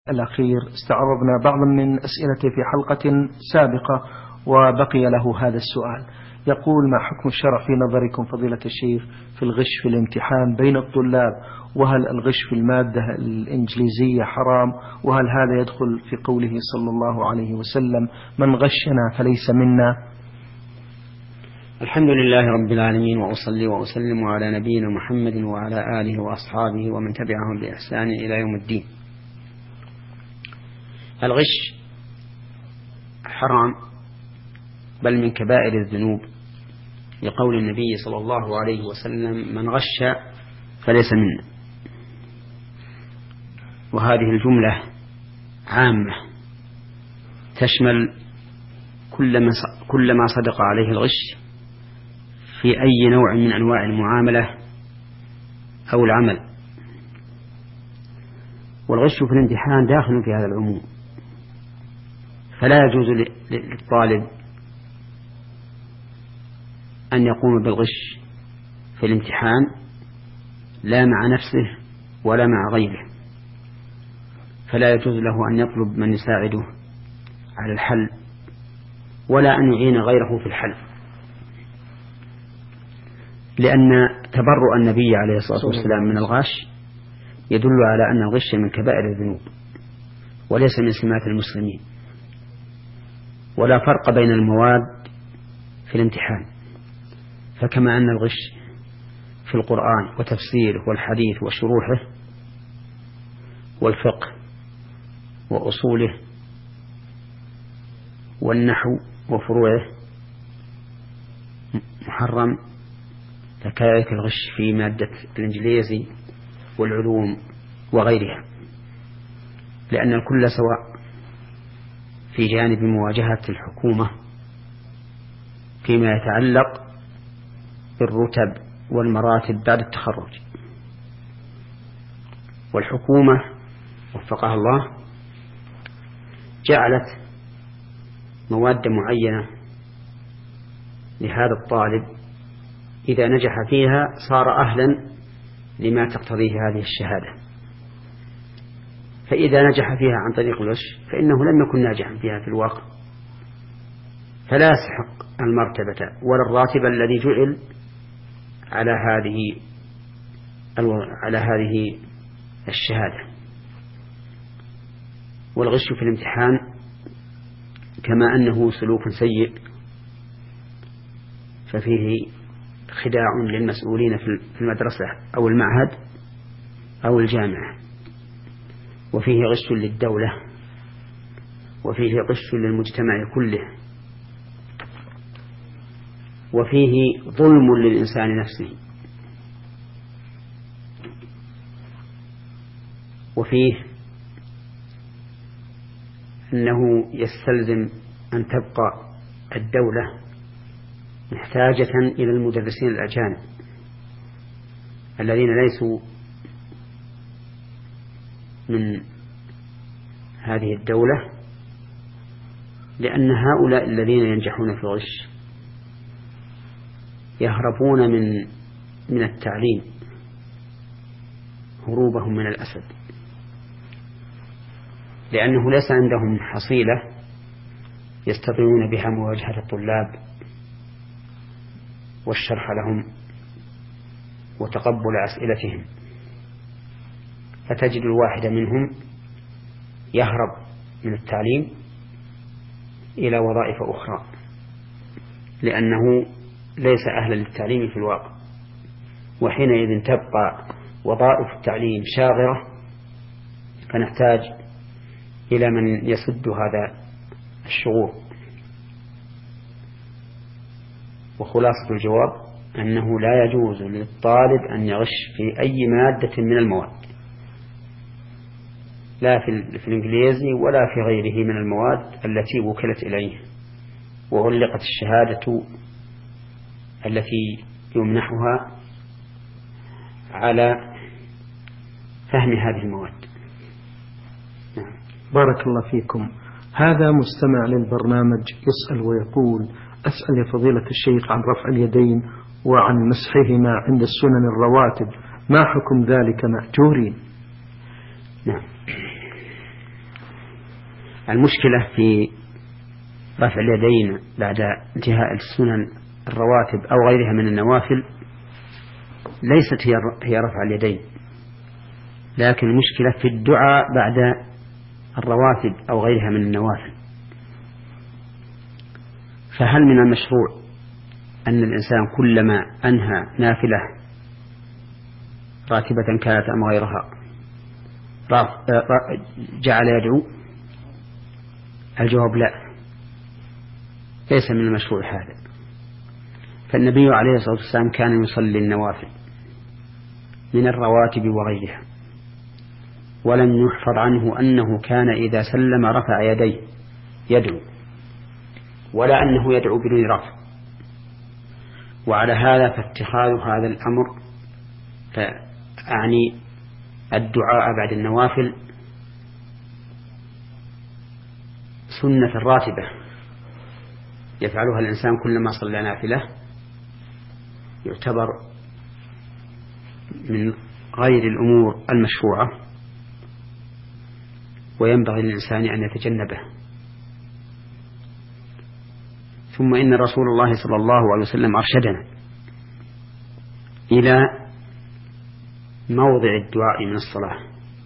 الأخير استعرضنا بعضا من أسئلته في حلقة سابقة وبقي له هذا السؤال. يقول: ما حكم الشرع في نظركم فضيلة الشيخ في الغش في الامتحان بين الطلاب؟ وهل الغش في المادة الإنجليزية حرام؟ وهل هذا يدخل في قوله صلى الله عليه وسلم: من غشنا فليس منا؟ الحمد لله رب العالمين، وأصلي وأسلم على نبينا محمد وعلى آله وأصحابه ومن تبعهم بإحسان إلى يوم الدين. الغش حرام، بل من كبائر الذنوب، لقول النبي صلى الله عليه وسلم: من غش فليس منا. وهذه الجملة عامة تشمل كل ما صدق عليه الغش في أي نوع من أنواع المعاملة أو العمل. والغش في الامتحان داخل في هذا العموم، فلا يجوز للطالب أن يقوم بالغش في الامتحان لا مع نفسه ولا مع غيره، فلا يجوز له أن يطلب من يساعده على الحل ولا أن يعين غيره في الحل، لأن تبرؤ النبي عليه الصلاة والسلام من الغش يدل على أن الغش من كبائر الذنوب وليس من سمات المسلمين. ولا فرق بين المواد في الامتحان، فكما أن الغش في القرآن وتفسيره والحديث وشروحه والفقه وأصوله والنحو وفروعه محرم، فكذلك الغش في مادة الإنجليزي والعلوم وغيرها، لأن الكل سواء في جانب مواجهة الحكومة فيما يتعلق بالرتب والمراتب بعد التخرج. والحكومة وفقها الله جعلت مواد معينة لهذا الطالب إذا نجح فيها صار أهلا لما تقتضيه هذه الشهادة، فإذا نجح فيها عن طريق الغش فإنه لم يكن ناجحا فيها في الواقع، فلا يستحق المرتبة ولا الراتب الذي جعل على هذه الشهادة. والغش في الامتحان كما أنه سلوك سيء ففيه خداع للمسؤولين في المدرسة أو المعهد أو الجامعة، وفيه غش للدولة، وفيه غش للمجتمع كله، وفيه ظلم للإنسان نفسه، وفيه أنه يستلزم أن تبقى الدولة محتاجة إلى المدرسين الأجانب الذين ليسوا من هذه الدولة، لأن هؤلاء الذين ينجحون في الغش يهربون من التعليم هروبهم من الأسد، لأنه ليس عندهم حصيلة يستطيعون بها مواجهة الطلاب والشرح لهم وتقبل أسئلتهم، فتجد الواحد منهم يهرب من التعليم إلى وظائف أخرى لأنه ليس أهلا للتعليم في الواقع، وحينئذ تبقى وظائف التعليم شاغرة، فنحتاج إلى من يسد هذا الشغور. وخلاصة الجواب أنه لا يجوز للطالب أن يغش في أي مادة من المواد، لا في الإنجليزي ولا في غيره من المواد التي وكلت إليه وغلقت الشهادة التي يمنحها على فهم هذه المواد. بارك الله فيكم. هذا مستمع للبرنامج يسأل ويقول: أسأل يا فضيلة الشيخ عن رفع اليدين وعن مسحهما عند السنن الرواتب، ما حكم ذلك مأجورين؟ نعم. المشكلة في رفع اليدين بعد انتهاء السنن الرواتب أو غيرها من النوافل ليست هي رفع اليدين، لكن المشكلة في الدعاء بعد الرواتب أو غيرها من النوافل. فهل من المشروع أن الإنسان كلما أنهى نافلة راتبة كانت أم غيرها جعل يدعو؟ الجواب لا، ليس من المشروع هذا. فالنبي عليه الصلاة والسلام كان يصلي النوافل من الرواتب وغيرها، ولم يحفظ عنه أنه كان إذا سلم رفع يديه يدعو، ولا أنه يدعو بدون رفع. وعلى هذا فاتخاذ هذا الأمر أعني الدعاء بعد النوافل سنة راتبة يفعلها الإنسان كلما صلى نافلة يعتبر من غير الأمور المشروعة، وينبغي للإنسان أن يتجنبه. ثم إن رسول الله صلى الله عليه وسلم أرشدنا إلى موضع الدعاء من الصلاة،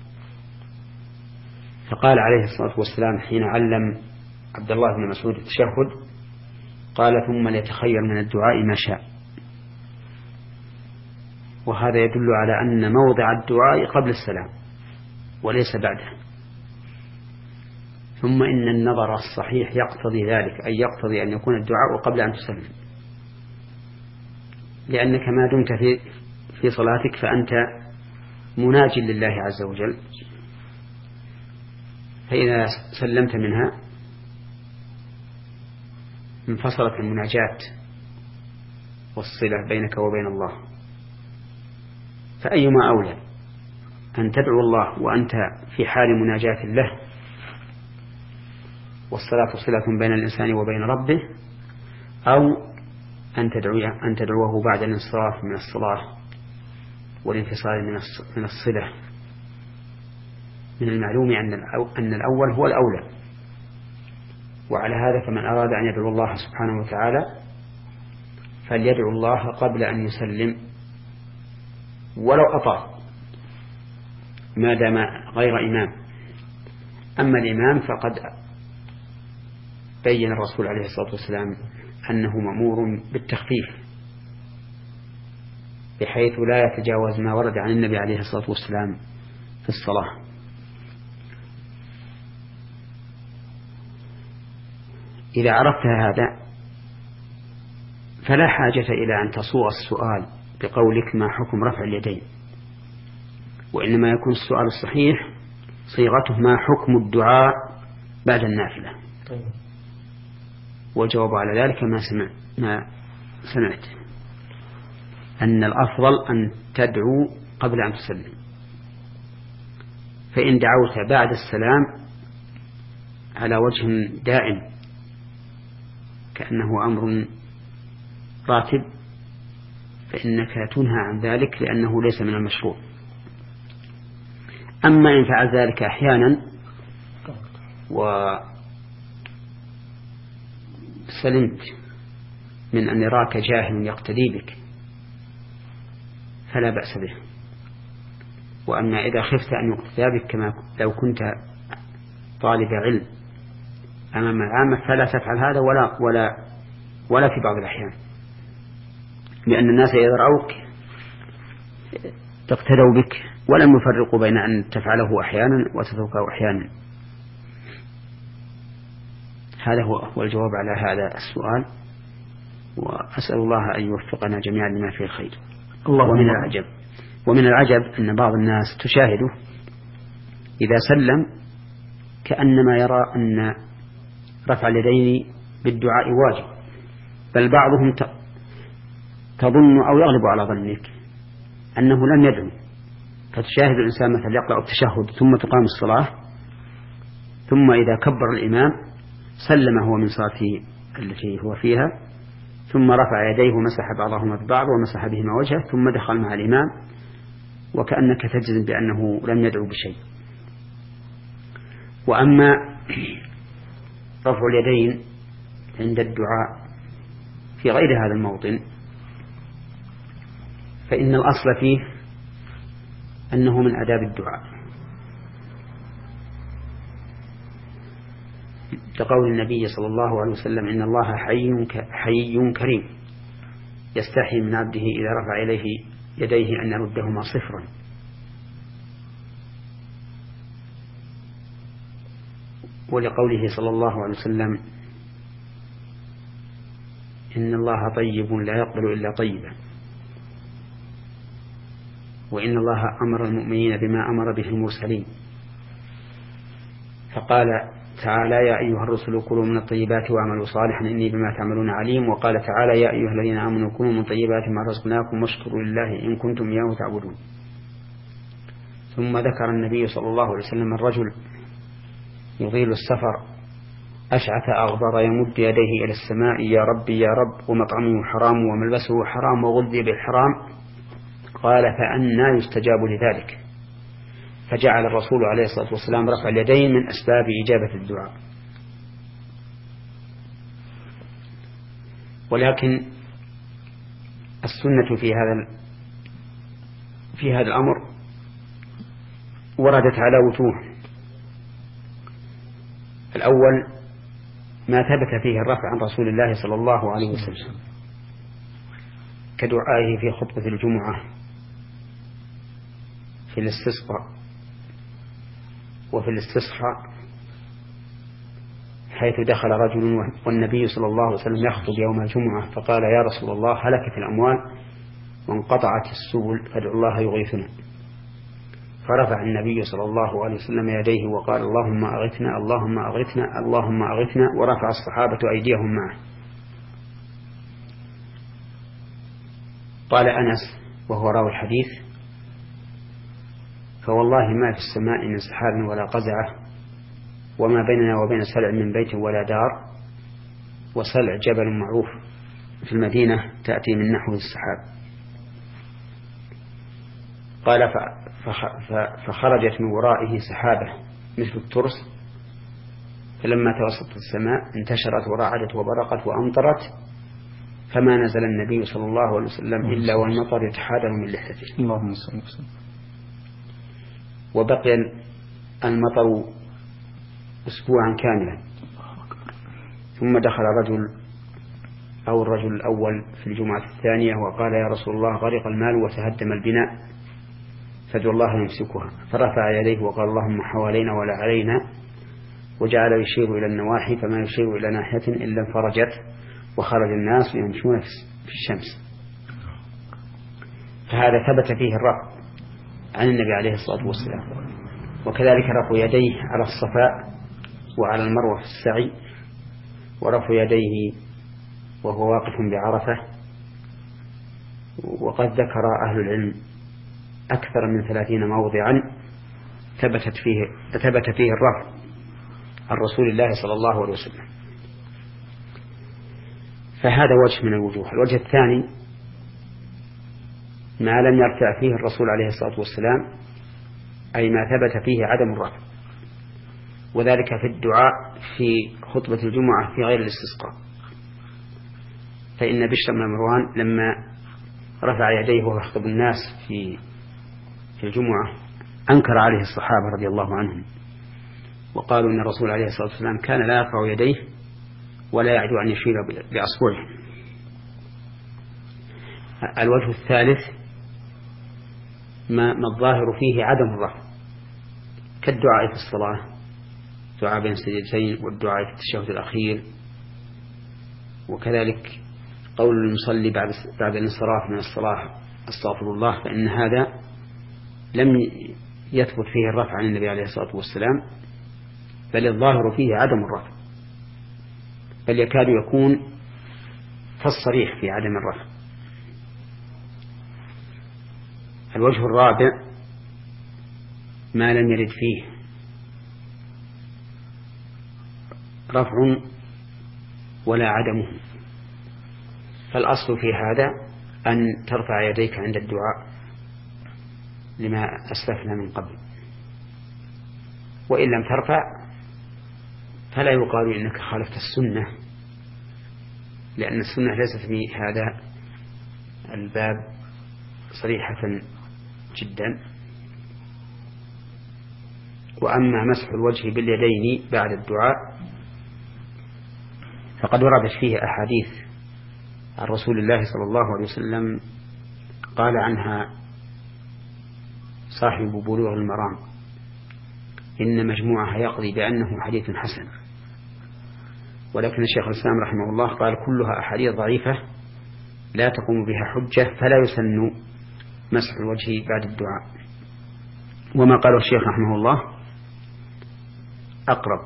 فقال عليه الصلاة والسلام حين علم عبد الله بن مسعود التشهد قال ثم ليتخير من الدعاء ما شاء. وهذا يدل على أن موضع الدعاء قبل السلام وليس بعده. ثم إن النظر الصحيح يقتضي ذلك، أي يقتضي أن يكون الدعاء قبل أن تسلم، لأنك ما دمت في صلاتك فأنت مناج لله عز وجل، فإذا سلمت منها انفصلت المناجاة والصلة بينك وبين الله. فأيما أولى أن تدعو الله وأنت في حال مناجاة له والصلاة صلة بين الإنسان وبين ربه، أو أن تدعوه بعد الانصراف من الصلاة والانفصال من الصلة. من المعلوم أن الأول هو الأولى. وعلى هذا فمن أراد أن يدعو الله سبحانه وتعالى فليدعو الله قبل أن يسلم ولو أطال ما دام غير إمام. أما الإمام فقد بين الرسول عليه الصلاة والسلام أنه مأمور بالتخفيف بحيث لا يتجاوز ما ورد عن النبي عليه الصلاة والسلام في الصلاة. إذا عرفت هذا فلا حاجة إلى أن تصوغ السؤال بقولك ما حكم رفع اليدين، وإنما يكون السؤال الصحيح صيغته ما حكم الدعاء بعد النافلة. والجواب على ذلك ما سمعت أن الأفضل أن تدعو قبل أن تسلم، فإن دعوت بعد السلام على وجه دائم كأنه أمر راتب فإنك تنهى عن ذلك لأنه ليس من المشروع. أما إن فعل ذلك أحيانا وسلمت من أن يراك جاهل يقتدي بك فلا بأس به. وأما إذا خفت أن يقتدى بك كما لو كنت طالب علم أمام العامة فلا تفعل هذا ولا في بعض الأحيان، لأن الناس إذا رأوك اقتدوا بك ولم يفرقوا بين أن تفعله أحيانا وتتركه أحيانا. هذا هو الجواب على هذا السؤال، وأسأل الله أن يوفقنا جميعا لما فيه الخير. ومن العجب أن بعض الناس تشاهده إذا سلم كأنما يرى أن رفع اليدين بالدعاء واجب، بل بعضهم تظن أو يغلب على ظنك أنه لم يدعو، فتشاهد الإنسان مثلا يقرأ التشهد ثم تقام الصلاة ثم إذا كبر الإمام سلم هو من صلاته التي هو فيها ثم رفع يديه ومسح بعضهما ببعض ومسح بهما وجهه ثم دخل مع الإمام وكأنك تجزم بأنه لم يدعو بشيء. وأما رفع اليدين عند الدعاء في غير هذا الموطن فإن الأصل فيه أنه من آداب الدعاء، كقول النبي صلى الله عليه وسلم: إن الله حيي كريم يستحي من عبده إذا رفع إليه يديه أن يردهما صفرا. ولقوله صلى الله عليه وسلم: إن الله طيب لا يقبل إلا طيبا، وإن الله أمر المؤمنين بما أمر به المرسلين، فقال تعالى: يا أيها الرسل كلوا من الطيبات واعملوا صالحا إني بما تعملون عليم. وقال تعالى: يا أيها الذين آمنوا كلوا من طيبات ما رزقناكم واشكروا لله إن كنتم إياه تعبدون. ثم ذكر النبي صلى الله عليه وسلم الرجل يطيل السفر أشعث أغبر يمد يديه إلى السماء: يا ربي يا رب، ومطعمه حرام وملبسه حرام وغذي بالحرام. قال: فأنى يستجاب لذلك؟ فجعل الرسول عليه الصلاة والسلام رفع اليدين من أسباب إجابة الدعاء. ولكن السنة في هذا الأمر وردت على وجوه. الأول ما ثبت فيه الرفع عن رسول الله صلى الله عليه وسلم كدعائه في خطبة الجمعة في الاستسقاء، وفي الاستصحاء حيث دخل رجل والنبي صلى الله عليه وسلم يخطب يوم الجمعة فقال: يا رسول الله، هلكت الأموال وانقطعت السبل فادعوا الله يغيثنا. فرفع النبي صلى الله عليه وسلم يديه وقال: اللهم أغثنا اللهم أغثنا اللهم أغثنا، ورفع الصحابة أيديهم معه. قال أنس وهو راوي الحديث: فوالله ما في السماء من سحاب ولا قزعة، وما بيننا وبين سلع من بيت ولا دار، وسلع جبل معروف في المدينة تأتي من نحو السحاب. قال: فخرجت من ورائه سحابة مثل الترس، فلما توسطت السماء انتشرت ورعدت وبرقت وأمطرت، فما نزل النبي صلى الله عليه وسلم إلا والمطر يتحادر من لحيته. اللهم صل وسلم. وبقي المطر أسبوعا كاملا، ثم دخل الرجل الأول في الجمعة الثانية وقال: يا رسول الله، غرق المال وتهدم البناء فادعوا الله يمسكها. فرفع يديه وقال: اللهم حوالينا ولا علينا، وجعل يشير إلى النواحي فما يشير إلى ناحية إلا انفرجت، وخرج الناس يمشون في الشمس. فهذا ثبت فيه الرفع عن النبي عليه الصلاة والسلام. وكذلك رفع يديه على الصفاء وعلى المروة في السعي، ورفع يديه وهو واقف بعرفة. وقد ذكر أهل العلم أكثر من 30 موضعا ثبت فيه الرفع عن رسول الله صلى الله عليه وسلم. فهذا وجه من الوجوه. الوجه الثاني ما لم يرفع فيه الرسول عليه الصلاة والسلام، أي ما ثبت فيه عدم الرفع، وذلك في الدعاء في خطبة الجمعة في غير الاستسقاء. فإن بشر بن مروان لما رفع يديه وهو يخطب الناس في الجمعة أنكر عليه الصحابة رضي الله عنهم، وقالوا إن الرسول عليه الصلاة والسلام كان لا يرفع يديه ولا يعدو أن يشير بأصبعه. الوجه الثالث ما الظاهر فيه عدم الرفع، كالدعاء في الصلاة، دعاء بين السجدتين، والدعاء في التشهد الأخير، وكذلك قول المصلي بعد الانصراف من الصلاة: استغفر الله. فإن هذا لم يثبت فيه الرفع عن النبي عليه الصلاة والسلام، بل الظاهر فيه عدم الرفع، بل يكاد يكون كالصريح في عدم الرفع. الوجه الرابع ما لم يرد فيه رفع ولا عدمه. فالأصل في هذا أن ترفع يديك عند الدعاء لما أسلفنا من قبل، وإن لم ترفع فلا يقال إنك خالفت السنة، لأن السنة ليست في هذا الباب صريحة جدا. وأما مسح الوجه باليدين بعد الدعاء فقد وردت فيه أحاديث عن رسول الله صلى الله عليه وسلم قال عنها صاحب بلوغ المرام إن مجموعها يقضي بأنه حديث حسن، ولكن الشيخ الإسلام رحمه الله قال كلها أحاديث ضعيفة لا تقوم بها حجة، فلا يسن مسح الوجه بعد الدعاء. وما قاله الشيخ رحمه الله أقرب،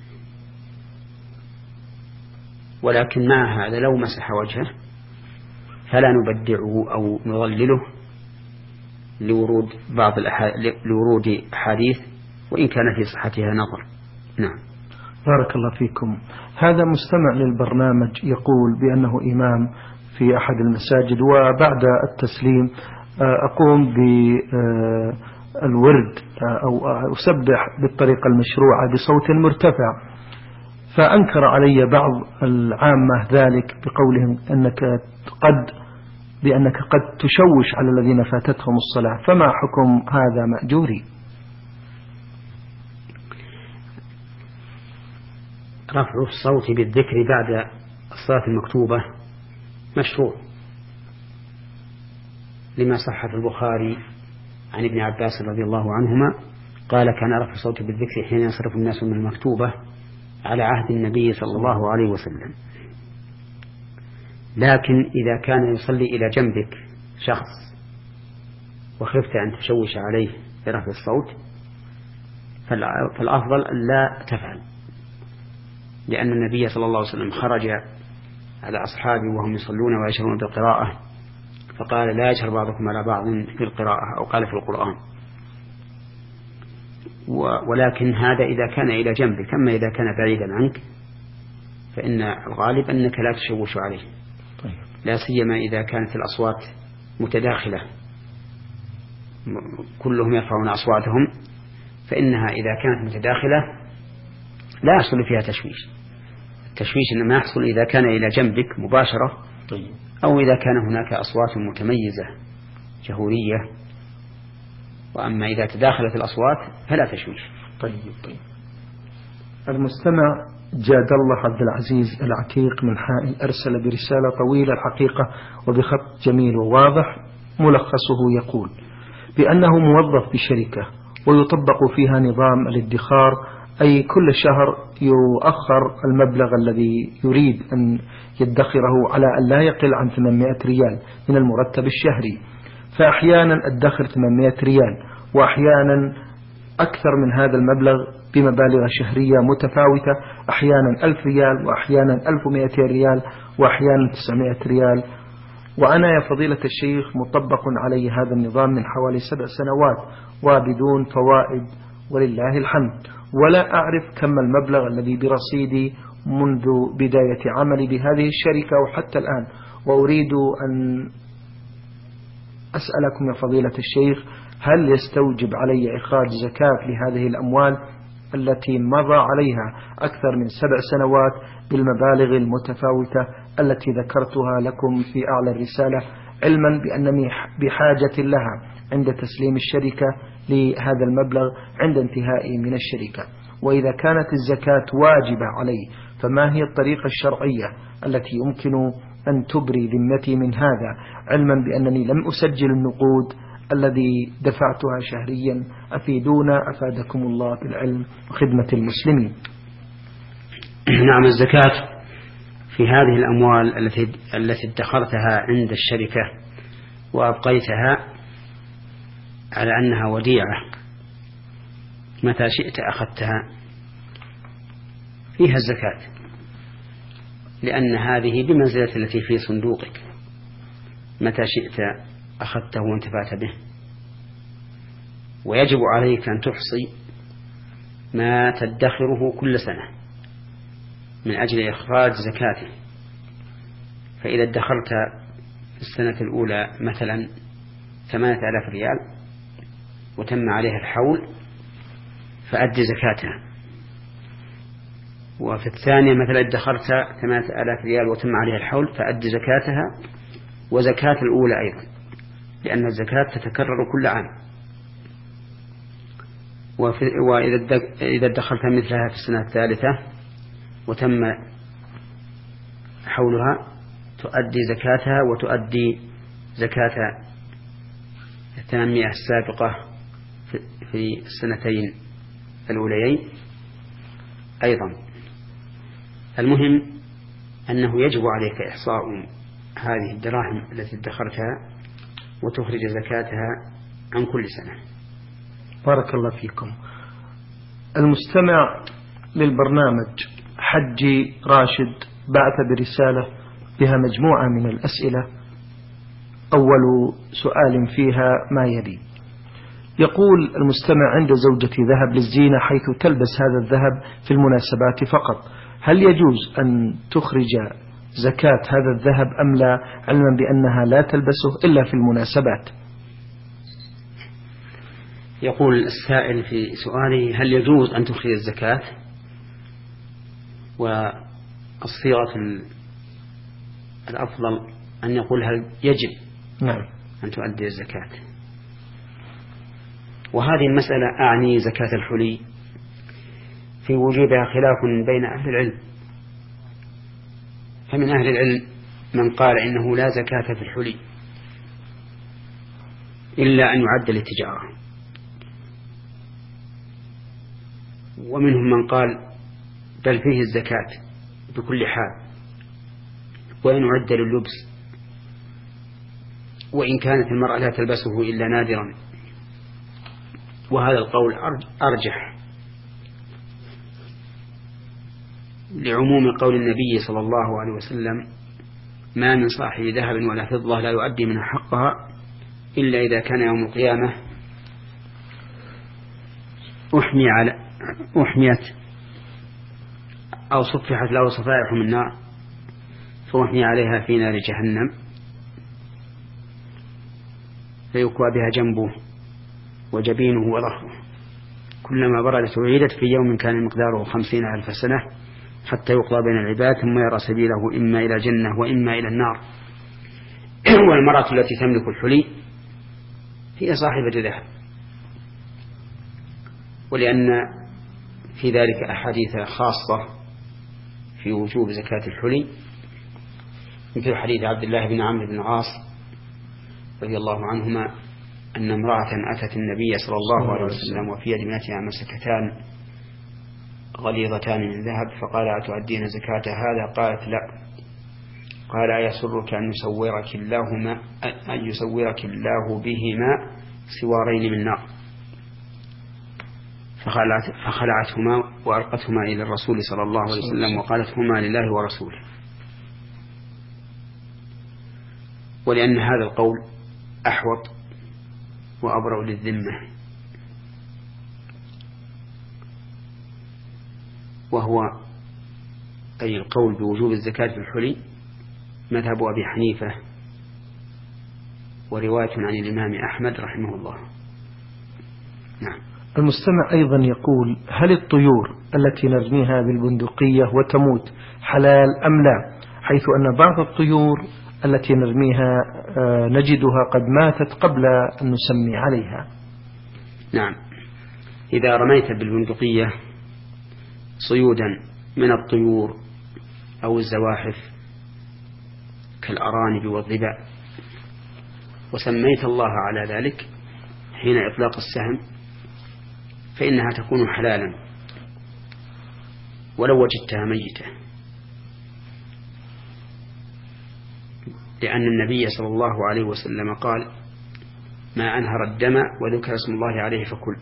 ولكن مع هذا لو مسح وجهه فلا نبدعه أو نضلله لورود لورود أحاديث وإن كان في صحتها نظر. نعم. بارك الله فيكم. هذا مستمع للبرنامج يقول بأنه إمام في أحد المساجد، وبعد التسليم أقوم بالورد أو أسبح بالطريقة المشروعة بصوت مرتفع، فأنكر علي بعض العامة ذلك بقولهم بأنك قد تشوش على الذين فاتتهم الصلاة، فما حكم هذا مأجوري؟ رفع الصوت بالذكر بعد الصلاة المكتوبة مشروع، لما صح في البخاري عن ابن عباس رضي الله عنهما قال كان رفع الصوت بالذكر حين ينصرف الناس من المكتوبة على عهد النبي صلى الله عليه وسلم. لكن إذا كان يصلي إلى جنبك شخص وخفت أن تشوش عليه برفع الصوت فالأفضل أن لا تفعل، لأن النبي صلى الله عليه وسلم خرج على أصحابه وهم يصلون ويشرون بالقراءة فقال لا يجهر بعضكم على بعض في القراءة، أو قال في القرآن. ولكن هذا إذا كان إلى جنبك، أما إذا كان بعيدا عنك فإن الغالب أنك لا تشوش عليه، لا سيما إذا كانت الأصوات متداخلة كلهم يرفعون أصواتهم، فإنها إذا كانت متداخلة لا يحصل فيها تشويش. التشويش إنما يحصل إذا كان إلى جنبك مباشرة، أو إذا كان هناك أصوات متميزة جهورية. وأما إذا تداخلت الأصوات فلا تشويش. طيب. المستمع جاد الله عبد العزيز العتيق من حائل أرسل برسالة طويلة الحقيقة وبخط جميل وواضح، ملخصه يقول بأنه موظف بشركة ويطبق فيها نظام الادخار، أي كل شهر يؤخر المبلغ الذي يريد أن يدخره على أن لا يقل عن 800 ريال من المرتب الشهري، فأحيانا أدخر 800 ريال وأحيانا أكثر من هذا المبلغ بمبالغ شهرية متفاوتة، أحيانا 1000 ريال وأحيانا 1200 ريال وأحيانا 900 ريال. وأنا يا فضيلة الشيخ مطبق علي هذا النظام من حوالي 7 سنوات وبدون فوائد ولله الحمد، ولا أعرف كم المبلغ الذي برصيدي منذ بداية عملي بهذه الشركة وحتى الآن، وأريد أن أسألكم يا فضيلة الشيخ هل يستوجب علي إخراج زكاة لهذه الأموال التي مضى عليها أكثر من 7 سنوات بالمبالغ المتفاوتة التي ذكرتها لكم في أعلى الرسالة، علما بأنني بحاجة لها عند تسليم الشركة لهذا المبلغ عند انتهائي من الشركة؟ وإذا كانت الزكاة واجبة علي فما هي الطريقة الشرعية التي يمكن أن تبري ذمتي من هذا، علما بأنني لم أسجل النقود الذي دفعتها شهريا؟ أفيدونا أفادكم الله بالعلم وخدمة المسلمين. نعم، الزكاة في هذه الأموال التي ادخرتها عند الشركة وأبقيتها على أنها وديعة متى شئت أخذتها فيها الزكاة، لأن هذه بمنزلة التي في صندوقك، متى شئت أخذته وانتفعت به. ويجب عليك أن تحصي ما تدخره كل سنة من أجل إخراج زكاته. فإذا ادخرت في السنة الأولى مثلا 8000 ريال وتم عليها الحول فأدي زكاتها. وفي الثانية مثلا ادخرت 8,000 ريال وتم عليها الحول فأدي زكاتها وزكاة الأولى أيضا، لأن الزكاة تتكرر كل عام. وإذا ادخرت مثلها في السنة الثالثة وتم حولها تؤدي زكاتها وتؤدي زكاة 800 السابقة في السنتين الأوليين أيضا. المهم أنه يجب عليك إحصاء هذه الدراهم التي ادخرتها وتخرج زكاتها عن كل سنة. بارك الله فيكم. المستمع للبرنامج حجي راشد بعث برسالة بها مجموعة من الأسئلة. أول سؤال فيها ما يلي: يقول المستمع: عند زوجتي ذهب للزينة حيث تلبس هذا الذهب في المناسبات فقط، هل يجوز أن تخرج زكاة هذا الذهب أم لا، علما بأنها لا تلبسه إلا في المناسبات؟ يقول السائل في سؤاله: هل يجوز أن تخرج الزكاة؟ والصيغة الأفضل أن يقول هل يجب أن تؤدي الزكاة. وهذه المسألة أعني زكاة الحلي في وجوبها خلاف بين أهل العلم، فمن أهل العلم من قال إنه لا زكاة في الحلي إلا أن يعد للتجارة، ومنهم من قال بل فيه الزكاة بكل حال وإن عد لللبس، وإن كانت المرأة لا تلبسه إلا نادرا. وهذا القول أرجح لعموم قول النبي صلى الله عليه وسلم: ما من صاحب ذهب ولا فضة لا يؤدي منها حقها إلا إذا كان يوم القيامة أحميت أو صفحت له صفائح من نار فأحمي عليها في نار جهنم فيكوى بها جنبه وجبينه وظهره، كلما بردت أعيدت في يوم كان مقداره 50,000 سنة حتى يقضى بين العباد ثم يرى سبيله إما إلى الجنة وإما إلى النار. والمرأة التي تملك الحلي هي صاحبة ذهب، ولأن في ذلك أحاديث خاصة في وجوب زكاة الحلي، مثل حديث عبد الله بن عمرو بن العاص رضي الله عنهما أن امرأة أتت النبي صلى الله عليه وسلم وفي يد ابنتها مسكتان غليظتان من ذهب، فقال: أتؤدين زكاة هذا؟ قالت: لا. قال: أيسرك أن يسورك الله بهما سوارين من نار؟ فخلعتهما وألقتهما إلى الرسول صلى الله عليه وسلم وقالت: هما لله ورسوله. ولأن هذا القول أحوط وأبرأ للذمة، وهو أي القول بوجوب الزكاة في الحلي مذهب أبي حنيفة ورواية عن الإمام أحمد رحمه الله. نعم. المستمع أيضا يقول: هل الطيور التي نرميها بالبندقية وتموت حلال أم لا، حيث أن بعض الطيور التي نرميها نجدها قد ماتت قبل أن نسمي عليها؟ نعم، إذا رميت بالبندقية صيودا من الطيور أو الزواحف كالأرانب والضباء وسميت الله على ذلك حين إطلاق السهم فإنها تكون حلالا ولو وجدتها ميتة، لأن النبي صلى الله عليه وسلم قال: ما أنهر الدم وذكر اسم الله عليه فكل.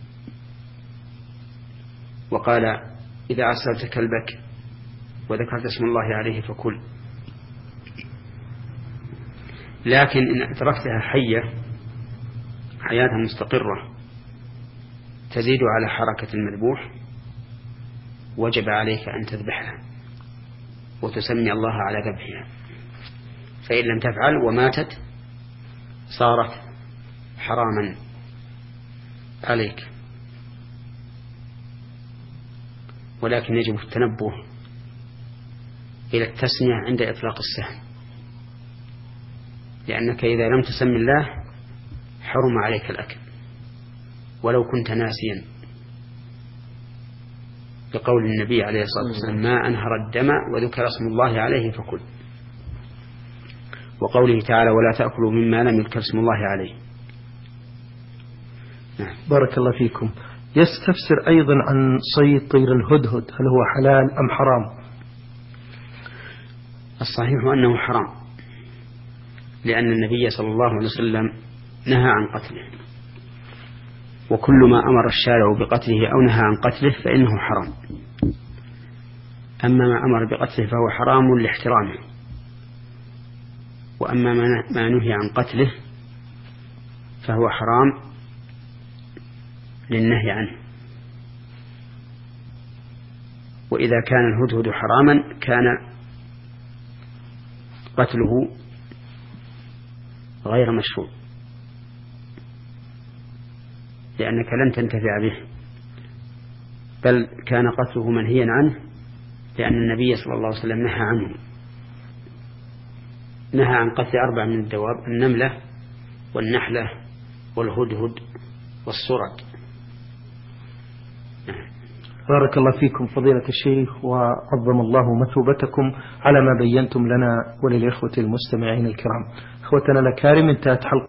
وقال: إذا أرسلت كلبك وذكرت اسم الله عليه فكل. لكن إن تركتها حياة مستقرة تزيد على حركة المذبوح وجب عليك أن تذبحها وتسمي الله على ذبحها، فإن لم تفعل وماتت صارت حراما عليك. ولكن يجب التنبه إلى التسمية عند إطلاق السهم، لأنك إذا لم تسم الله حرم عليك الأكل ولو كنت ناسيا، لقول النبي عليه الصلاة والسلام: ما أنهر الدم وذكر اسم الله عليه فكل، وقوله تعالى: ولا تأكلوا مما لم يذكر اسم الله عليه. بارك الله فيكم. يستفسر أيضا عن صيد طير الهدهد، هل هو حلال أم حرام؟ الصحيح أنه حرام، لأن النبي صلى الله عليه وسلم نهى عن قتله، وكل ما أمر الشارع بقتله أو نهى عن قتله فإنه حرام. أما ما أمر بقتله فهو حرام لاحترامه، وأما ما نهي عن قتله فهو حرام للنهي عنه. وإذا كان الهدهد حراما كان قتله غير مشروع، لأنك لن تنتفع به، بل كان قتله منهيا عنه، لأن النبي صلى الله عليه وسلم نهى عنه، نهى عن قتل 4 من الدواب: النملة والنحلة والهدهد والسرد. بارك الله فيكم فضيلة الشيخ، وعظم الله مثوبتكم على ما بينتم لنا وللإخوة المستمعين الكرام. إخوتنا الأكارم، انتهت حلقة